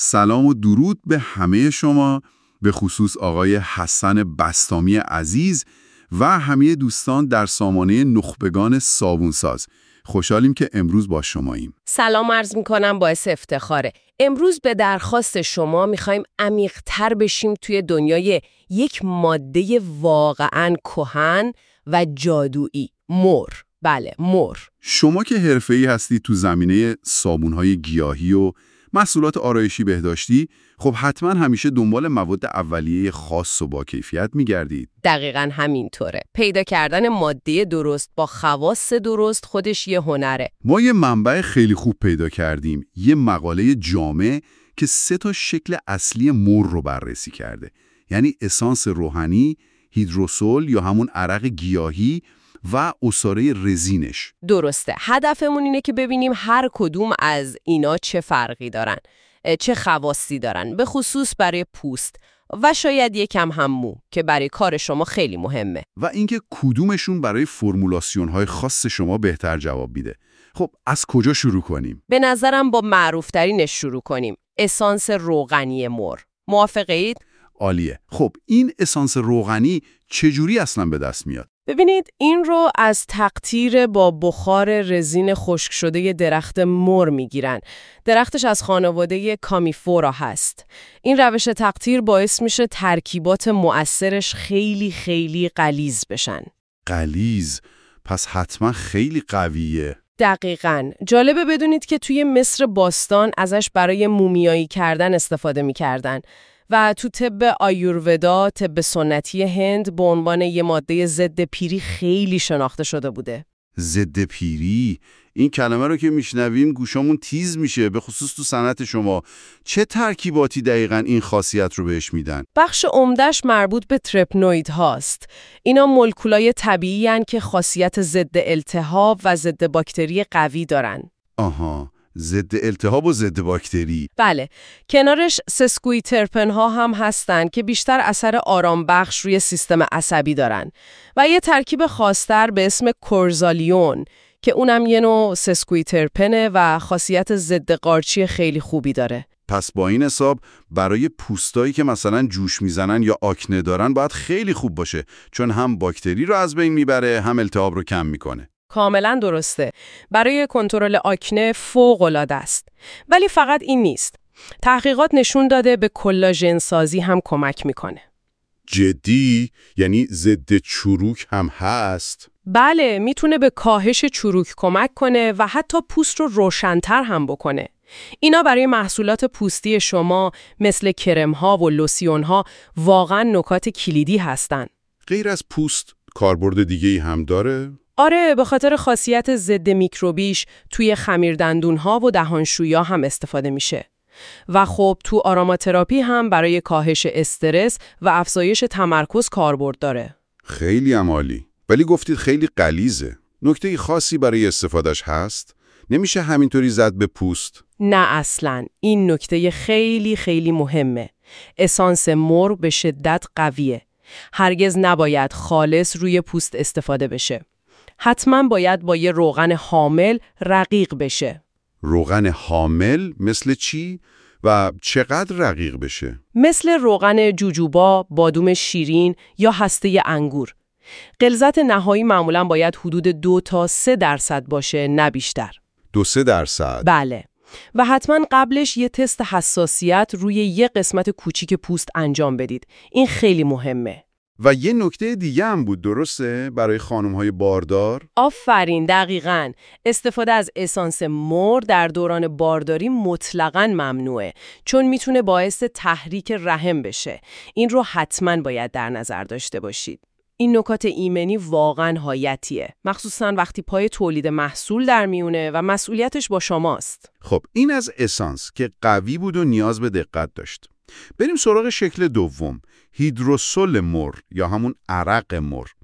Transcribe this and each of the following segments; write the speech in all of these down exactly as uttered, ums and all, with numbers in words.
سلام و درود به همه شما، به خصوص آقای حسن بسطامی عزیز و همه دوستان در سامانه نخبگان صابونساز. خوشحالیم که امروز با شماییم. سلام عرض میکنم، باعث افتخاره. امروز به درخواست شما میخوایم عمیق‌تر بشیم توی دنیای یک ماده واقعاً کهن و جادویی، مر. بله، مر. شما که حرفه‌ای هستی تو زمینه صابون‌های گیاهی و محصولات آرایشی بهداشتی، خب حتما همیشه دنبال مواد اولیه خاص و با کیفیت میگردید. دقیقاً همینطوره. پیدا کردن ماده درست با خواص درست خودش یه هنره. ما یه منبع خیلی خوب پیدا کردیم، یه مقاله جامع که سه تا شکل اصلی مر رو بررسی کرده. یعنی اسانس روحانی، هیدروسول یا همون عرق گیاهی و عصاره رزینش. درسته. هدفمون اینه که ببینیم هر کدوم از اینا چه فرقی دارن، چه خواصی دارن، به خصوص برای پوست و شاید یکم هم مو که برای کار شما خیلی مهمه. و اینکه کدومشون برای فرمولاسیون‌های خاص شما بهتر جواب میده. خب از کجا شروع کنیم؟ به نظرم با معروف‌ترینش شروع کنیم. اسانس روغنی مر. موافقید؟ عالیه. خب این اسانس روغنی چجوری اصلا به دست میاد؟ ببینید، این رو از تقطیر با بخار رزین خشک شده درخت مر میگیرن. درختش از خانواده کامیفورا هست. این روش تقطیر باعث میشه ترکیبات مؤثرش خیلی خیلی غلیظ بشن. غلیظ؟ پس حتما خیلی قویه. دقیقاً. جالبه بدونید که توی مصر باستان ازش برای مومیایی کردن استفاده میکردن و تو طب آیورودا، طب سنتی هند، به عنوان یه ماده ضد پیری خیلی شناخته شده بوده. ضد پیری؟ این کلمه رو که میشنویم گوشامون تیز میشه، به خصوص تو صنعت شما. چه ترکیباتی دقیقاً این خاصیت رو بهش میدن؟ بخش عمده‌اش مربوط به ترپنوید هاست. اینا مولکولای طبیعی هن که خاصیت ضد التهاب و ضد باکتری قوی دارن. آها، ضد التهاب و ضد باکتری. بله. کنارش سسکوی ترپن ها هم هستن که بیشتر اثر آرام بخش روی سیستم عصبی دارن و یه ترکیب خاص‌تر به اسم کورزالیون که اونم یه نوع سسکوی ترپنه و خاصیت ضد قارچی خیلی خوبی داره. پس با این حساب برای پوستایی که مثلا جوش میزنن یا آکنه دارن باید خیلی خوب باشه، چون هم باکتری رو از بین میبره هم التهاب رو کم میکنه. کاملا درسته. برای کنترل آکنه فوق‌العاده است. ولی فقط این نیست. تحقیقات نشون داده به کلاژن سازی هم کمک میکنه. جدی؟ یعنی ضد چروک هم هست؟ بله، میتونه به کاهش چروک کمک کنه و حتی پوست رو روشن‌تر هم بکنه. اینا برای محصولات پوستی شما مثل کرم‌ها و لوسیون‌ها واقعا نکات کلیدی هستن. غیر از پوست کاربرد دیگه‌ای هم داره؟ آره، به خاطر خاصیت ضد میکروبیش توی خمیردندون‌ها و دهانشوی‌ها هم استفاده میشه. و خب تو آراماتراپی هم برای کاهش استرس و افزایش تمرکز کاربرد داره. خیلی عالی. ولی گفتید خیلی غلیظه. نکته خاصی برای استفادهش هست؟ نمیشه همینطوری زد به پوست؟ نه اصلاً. این نکته خیلی خیلی مهمه. اسانس مر به شدت قویه. هرگز نباید خالص روی پوست استفاده بشه. حتما باید با یه روغن حامل رقیق بشه. روغن حامل مثل چی؟ و چقدر رقیق بشه؟ مثل روغن جوجوبا، بادوم شیرین یا هسته انگور. غلظت نهایی معمولاً باید حدود دو تا سه درصد باشه، نه بیشتر. دو سه درصد؟ بله. و حتما قبلش یه تست حساسیت روی یه قسمت کوچیک پوست انجام بدید. این خیلی مهمه. و یه نکته دیگه هم بود، درسته؟ برای خانم‌های باردار؟ آفرین، دقیقاً. استفاده از اسانس مر در دوران بارداری مطلقاً ممنوعه، چون میتونه باعث تحریک رحم بشه. این رو حتماً باید در نظر داشته باشید. این نکات ایمنی واقعاً حیاتیه، مخصوصاً وقتی پای تولید محصول در میونه و مسئولیتش با شماست. خب این از اسانس که قوی بود و نیاز به دقت داشت. بریم سراغ شکل دوم، هیدروسول مر یا همون عرق مر.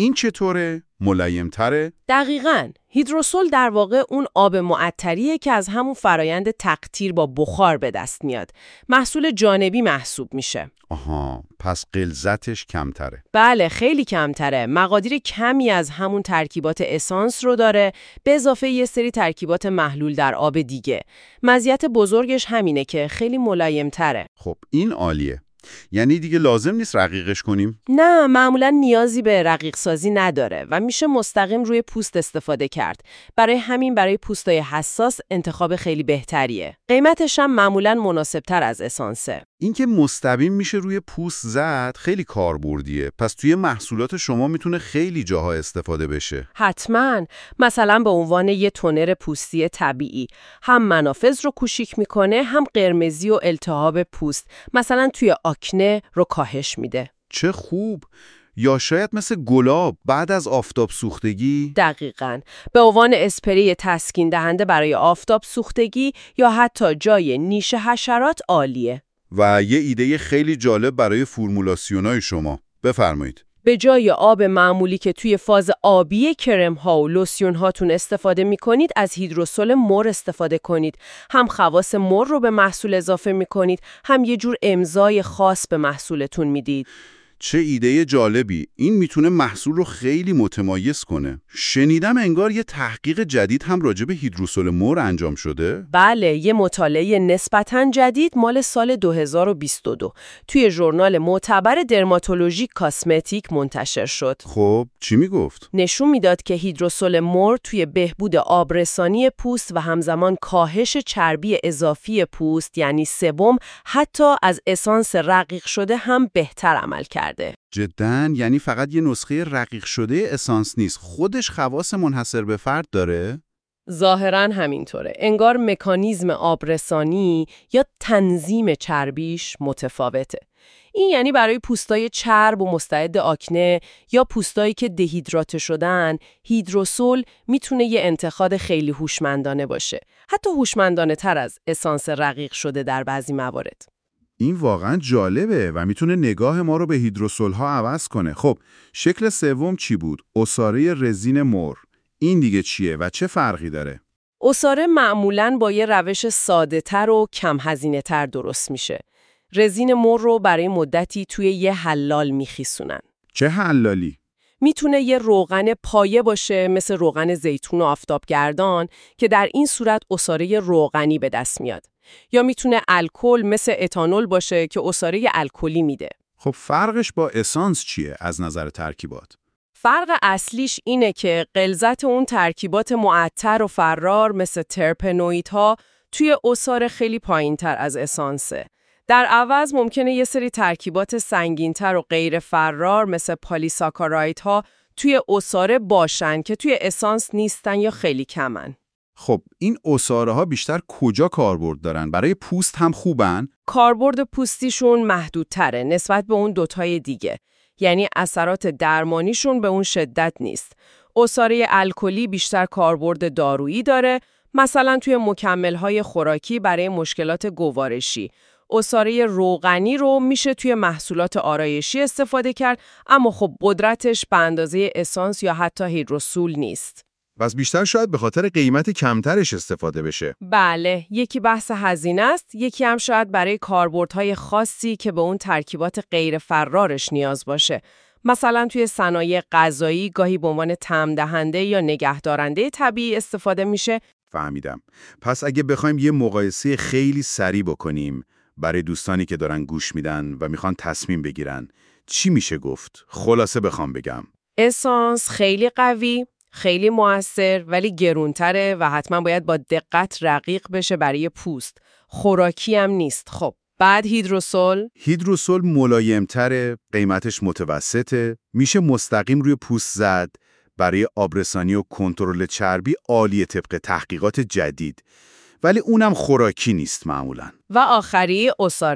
این چطوره؟ ملایم‌تره؟ دقیقاً. هیدروسول در واقع اون آب معطریه که از همون فرایند تقطیر با بخار به دست میاد. محصول جانبی محسوب میشه. آها، پس غلظتش کمتره. بله، خیلی کمتره. مقادیر کمی از همون ترکیبات اسانس رو داره، به اضافه یه سری ترکیبات محلول در آب دیگه. مزیت بزرگش همینه که خیلی ملایم‌تره. خب این عالیه. یعنی دیگه لازم نیست رقیقش کنیم؟ نه، معمولا نیازی به رقیق سازی نداره و میشه مستقیم روی پوست استفاده کرد. برای همین برای پوستای حساس انتخاب خیلی بهتریه. قیمتش هم معمولا مناسبتر از اسانسه. این که مستقیم میشه روی پوست زد خیلی کاربردیه. پس توی محصولات شما میتونه خیلی جاها استفاده بشه. حتما. مثلا به عنوان یه تونر پوستی طبیعی. هم منافذ رو کوچیک میکنه، هم قرمزی و التهاب پوست. مثلا توی آکنه رو کاهش میده. چه خوب. یا شاید مثل گلاب بعد از آفتاب سوختگی؟ دقیقاً. به عنوان اسپری تسکین دهنده برای آفتاب سوختگی یا حتی جای نیش حشرات عالیه. و یه ایده خیلی جالب برای فرمولاسیونای شما. بفرمایید. به جای آب معمولی که توی فاز آبی کرم ها و لوسیون هاتون استفاده می کنید، از هیدروسول مر استفاده کنید. هم خواص مر رو به محصول اضافه می کنید، هم یه جور امضای خاص به محصولتون میدید. چه ایده جالبی. این میتونه محصول رو خیلی متمایز کنه. شنیدم انگار یه تحقیق جدید هم راجع به هیدروسول مر انجام شده؟ بله، یه مطالعه نسبتاً جدید مال سال دو هزار و بیست و دو توی ژورنال معتبر درماتولوژیک کاسمتیک منتشر شد. خب چی میگفت؟ نشون میداد که هیدروسول مر توی بهبود آبرسانی پوست و همزمان کاهش چربی اضافی پوست یعنی سبم حتی از اسانس رقیق شده هم بهتر عمل کرد. جداً؟ یعنی فقط یه نسخه رقیق شده اسانس نیست، خودش خواص منحصر به فرد داره؟ ظاهراً همینطوره. انگار مکانیزم آبرسانی یا تنظیم چربیش متفاوته. این یعنی برای پوستای چرب و مستعد آکنه یا پوستایی که دهیدراته شدن، هیدروسول میتونه یه انتخاب خیلی هوشمندانه باشه. حتی هوشمندانه تر از اسانس رقیق شده در بعضی موارد. این واقعا جالبه و میتونه نگاه ما رو به هیدروسول ها عوض کنه. خب شکل سوم چی بود؟ عصاره رزین مر. این دیگه چیه و چه فرقی داره؟ عصاره معمولاً با یه روش ساده‌تر و کم هزینه تر درست میشه. رزین مر رو برای مدتی توی یه حلال میخیسونن. چه حلالی؟ میتونه یه روغن پایه باشه مثل روغن زیتون و آفتابگردان که در این صورت عصاره روغنی به دست میاد. یا میتونه الکل مثل اتانول باشه که عصاره الکلی میده. خب فرقش با اسانس چیه از نظر ترکیبات؟ فرق اصلیش اینه که غلظت اون ترکیبات معطر و فرار مثل ترپنوئیدها توی عصاره خیلی پایین‌تر از اسانسه. در عوض ممکنه یه سری ترکیبات سنگین‌تر و غیر فرار مثل پالیساکارایدها توی عصاره باشن که توی اسانس نیستن یا خیلی کمن. خب این عصاره ها بیشتر کجا کاربرد دارن؟ برای پوست هم خوبن؟ کاربرد پوستیشون محدودتره نسبت به اون دوتای دیگه. یعنی اثرات درمانیشون به اون شدت نیست. عصاره الکلی بیشتر کاربرد دارویی داره، مثلا توی مکمل‌های خوراکی برای مشکلات گوارشی. عصاره روغنی رو میشه توی محصولات آرایشی استفاده کرد، اما خب قدرتش به اندازه اسانس یا حتی هیدروسول نیست. پس بیشتر شاید به خاطر قیمت کمترش استفاده بشه. بله، یکی بحث هزینه است، یکی هم شاید برای کاربردهای خاصی که به اون ترکیبات غیر فرارش نیاز باشه. مثلا توی صنایع غذایی گاهی به عنوان طعم دهنده یا نگهدارنده طبیعی استفاده میشه. فهمیدم. پس اگه بخوایم یه مقایسه خیلی سریع بکنیم برای دوستانی که دارن گوش میدن و میخوان تصمیم بگیرن، چی میشه گفت؟ خلاصه بخوام بگم. اسانس خیلی قوی، خیلی موثر ولی گرونتره و حتما باید با دقت رقیق بشه برای پوست. خوراکی هم نیست. خب بعد هیدروسول؟ هیدروسول ملایمتره، قیمتش متوسطه، میشه مستقیم روی پوست زد، برای آبرسانی و کنترل چربی عالیه طبق تحقیقات جدید. ولی اونم خوراکی نیست معمولاً. و آخری عصاره.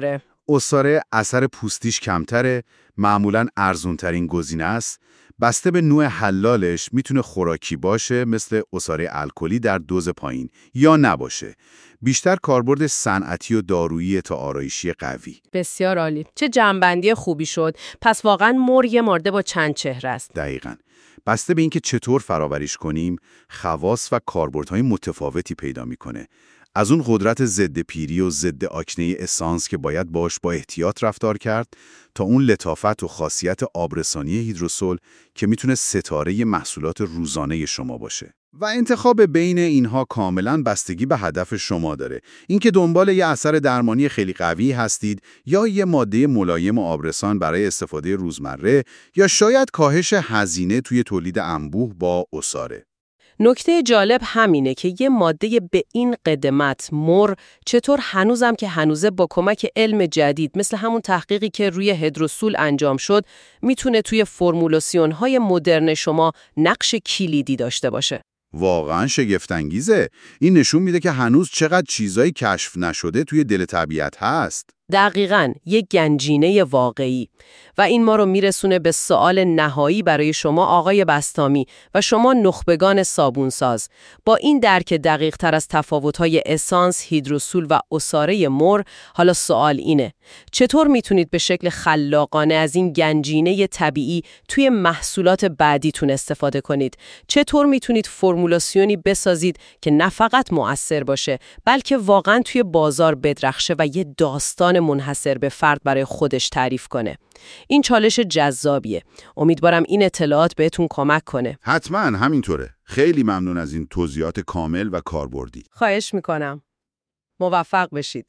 عصاره اثر پوستیش کمتره، معمولاً ارزونترین گزینه است. بسته به نوع حلالش میتونه خوراکی باشه مثل عصاره الکلی در دوز پایین یا نباشه. بیشتر کاربرد صنعتی و دارویی تا آرایشی قوی. بسیار عالی. چه جمع‌بندی خوبی شد. پس واقعاً مر یه ماده با چند چهره است. دقیقاً. بسته به اینکه چطور فراوریش کنیم، خواص و کاربردهای متفاوتی پیدا میکنه. از اون قدرت ضد پیری و ضد آکنه اسانس که باید باش با احتیاط رفتار کرد تا اون لطافت و خاصیت آبرسانی هیدروسول که میتونه ستاره محصولات روزانه شما باشه. و انتخاب بین اینها کاملا بستگی به هدف شما داره. اینکه دنبال یه اثر درمانی خیلی قوی هستید یا یه ماده ملایم و آبرسان برای استفاده روزمره یا شاید کاهش هزینه توی تولید انبوه با عصاره. نکته جالب همینه که یه ماده به این قدمت مر چطور هنوزم که هنوزه با کمک علم جدید مثل همون تحقیقی که روی هیدروسول انجام شد میتونه توی فرمولاسیون‌های مدرن شما نقش کلیدی داشته باشه. واقعا شگفت‌انگیزه. این نشون میده که هنوز چقدر چیزایی کشف نشده توی دل طبیعت هست. دقیقاً، یک گنجینه واقعی. و این ما رو میرسونه به سوال نهایی برای شما آقای بسطامی و شما نخبگان صابونساز. با این درک دقیق تر از تفاوت‌های اسانس، هیدروسول و عصاره مر، حالا سوال اینه: چطور میتونید به شکل خلاقانه از این گنجینه طبیعی توی محصولات بعدیتون استفاده کنید؟ چطور میتونید فرمولاسیونی بسازید که نه فقط مؤثر باشه، بلکه واقعاً توی بازار بدرخشه و یه داستان منحصر به فرد برای خودش تعریف کنه؟ این چالش جذابیه. امیدوارم این اطلاعات بهتون کمک کنه. حتما همینطوره. خیلی ممنون از این توضیحات کامل و کاربردی. خواهش میکنم. موفق بشید.